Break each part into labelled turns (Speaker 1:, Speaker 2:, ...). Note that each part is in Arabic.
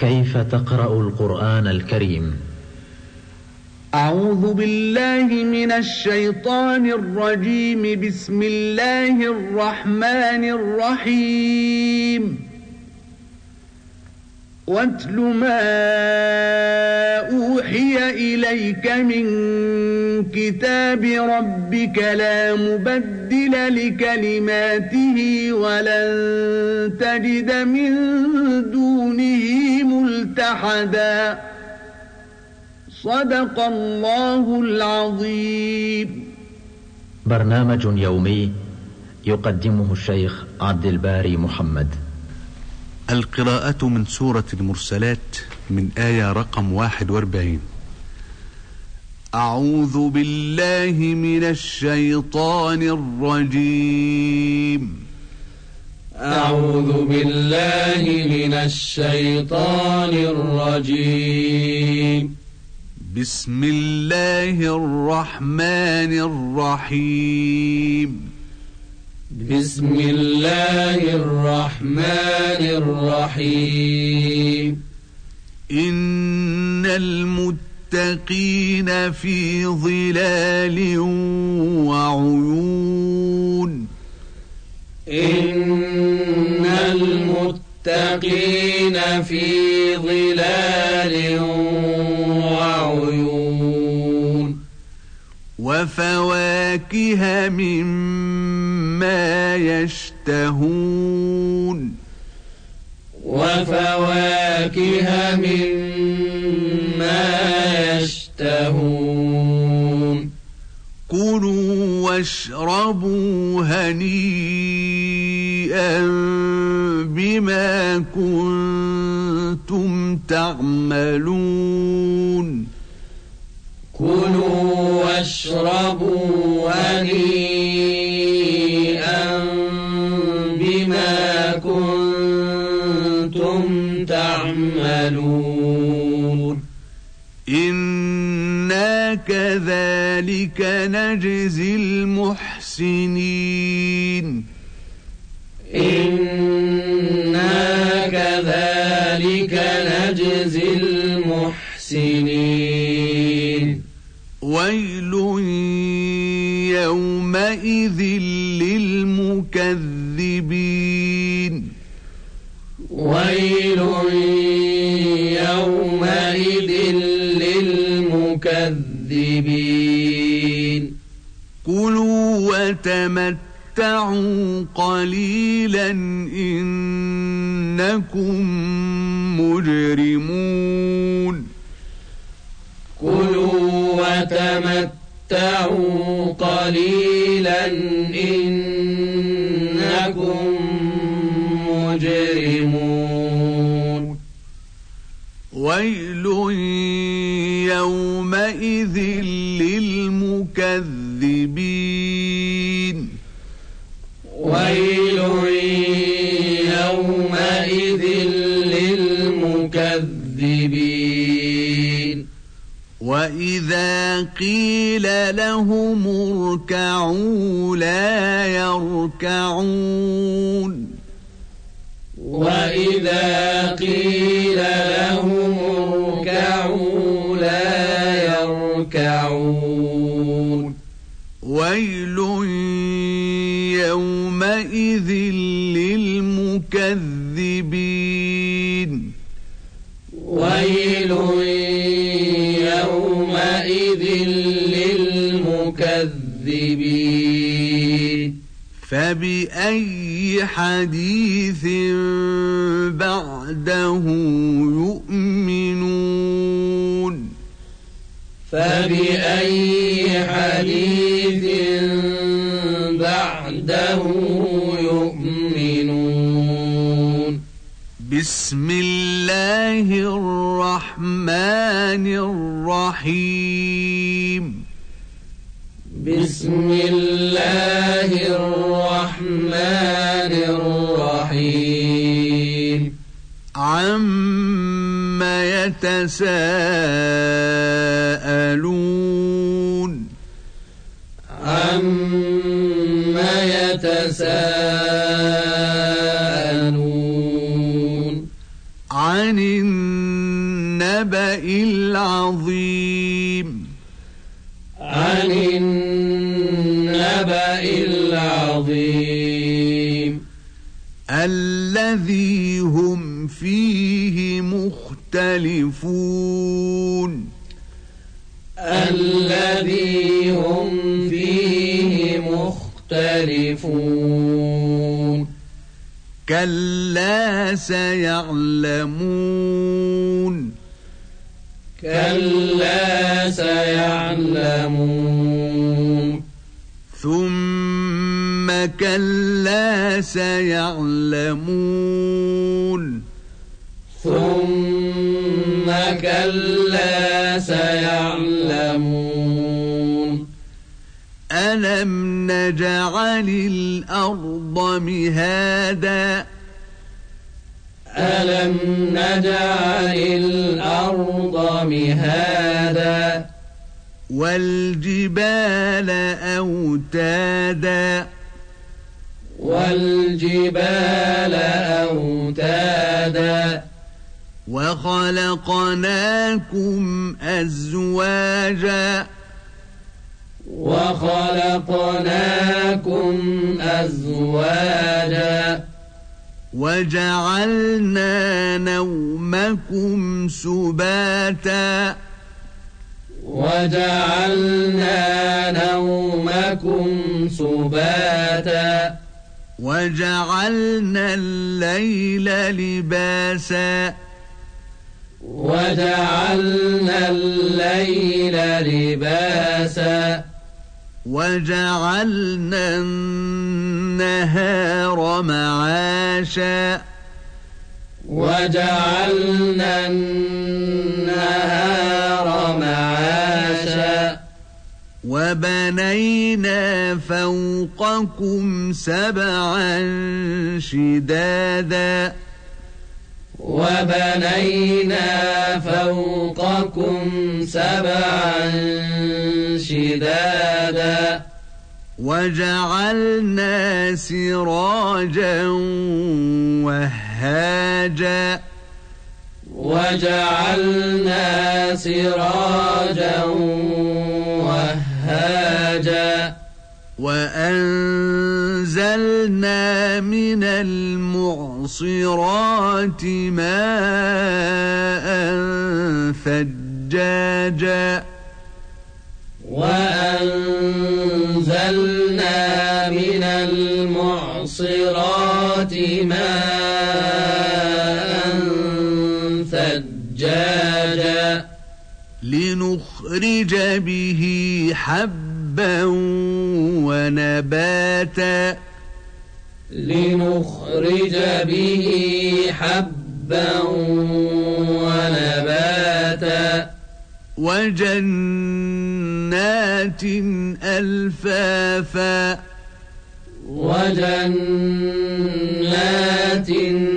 Speaker 1: كيف تقرأ القرآن الكريم؟
Speaker 2: أعوذ بالله من الشيطان الرجيم. بسم الله الرحمن الرحيم. واتل ما أوحي إليك من كتاب ربك لا مبدل لكلماته ولن تجد من دونه ملتحدا. صدق الله العظيم.
Speaker 1: برنامج يومي يقدمه الشيخ عبد الباري محمد.
Speaker 3: القراءة من سورة المرسلات من آية رقم 41. أعوذ بالله من الشيطان الرجيم.
Speaker 4: أعوذ بالله من الشيطان الرجيم.
Speaker 3: بسم الله الرحمن الرحيم.
Speaker 4: بسم الله الرحمن الرحيم.
Speaker 3: إن المتقين في ظلال وعيون.
Speaker 4: إن المتقين في ظلال وعيون.
Speaker 3: وفواكه مما يشتهون.
Speaker 4: وفواكه مما يشتهون.
Speaker 3: كلوا واشربوا هنيئا بما كنتم تعملون.
Speaker 4: كلوا واشربوا هنيئا بما كنتم تعملون.
Speaker 3: إنا كذلك نجزي المحسنين.
Speaker 4: إنا كذلك نجزي المحسنين.
Speaker 3: ويل يومئذ للمكذبين.
Speaker 4: ويل يومئذ للمكذبين.
Speaker 3: كلوا وتمتعوا قليلا إنكم مجرمون.
Speaker 4: كلوا وتمتعوا قليلا إنكم مجرمون.
Speaker 3: ويل يومئذ للمكذبين.
Speaker 4: ويل يومئذ للمكذبين.
Speaker 3: وإذا قيل لهم اركعوا لا يركعون.
Speaker 4: وإذا قيل لهم اركعوا لا يركعون.
Speaker 3: ويل يومئذ للمكذبين.
Speaker 4: ويل يومئذ للمكذبين.
Speaker 3: فبأي حديث بعده يؤمنون.
Speaker 4: فبأي حديث بعده يؤمنون.
Speaker 3: بسم الله الرحمن الرحيم.
Speaker 4: بسم الله الرحمن الرحيم.
Speaker 3: عما يتساءلون.
Speaker 4: عما يتساءلون.
Speaker 3: عن النبأ العظيم
Speaker 4: عن النبأ العظيم
Speaker 3: الذي هم فيه مختلفون
Speaker 4: الذي هم فيه مختلفون
Speaker 3: كلا سيعلمون
Speaker 4: كلا سيعلمون
Speaker 3: ثم كلا سيعلمون
Speaker 4: ثم كلا سيعلمون
Speaker 3: ألم نجعل الأرض مهادا
Speaker 4: ألم نجعل الأرض مهادا
Speaker 3: والجبال أوتادا
Speaker 4: والجبال أوتادا
Speaker 3: وخلقناكم أزواجا
Speaker 4: وخلقناكم أزواجا
Speaker 3: وجعلنا نومكم سباتا
Speaker 4: وجعلنا نومكم سباتا
Speaker 3: وجعلنا الليل لباسا
Speaker 4: وجعلنا الليل لباسا
Speaker 3: وجعلنا النهار معاشا
Speaker 4: وجعلنا النهار معاشا
Speaker 3: وبنينا فوقكم سبعا شدادا
Speaker 4: وبنينا فوقكم سبعا شدادا
Speaker 3: وجعلنا سراجا وهاجا
Speaker 4: وجعلنا سراجا وهاجا
Speaker 3: وأنزلنا من المعصرات ماء ثجاجا
Speaker 4: وأنزلنا من المعصرات ماء ثجاجا
Speaker 3: لنخرج به حبا ونباتا
Speaker 4: لنخرج به حبا ونباتا
Speaker 3: وجنات ألفافا
Speaker 4: وجنات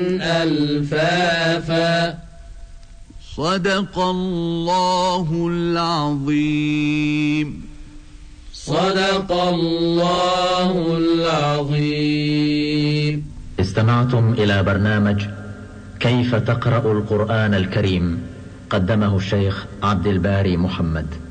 Speaker 4: ألفافا
Speaker 3: صدق الله العظيم
Speaker 4: صدق الله العظيم.
Speaker 1: استمعتم إلى برنامج كيف تقرأ القرآن الكريم، قدمه الشيخ عبد الباري محمد.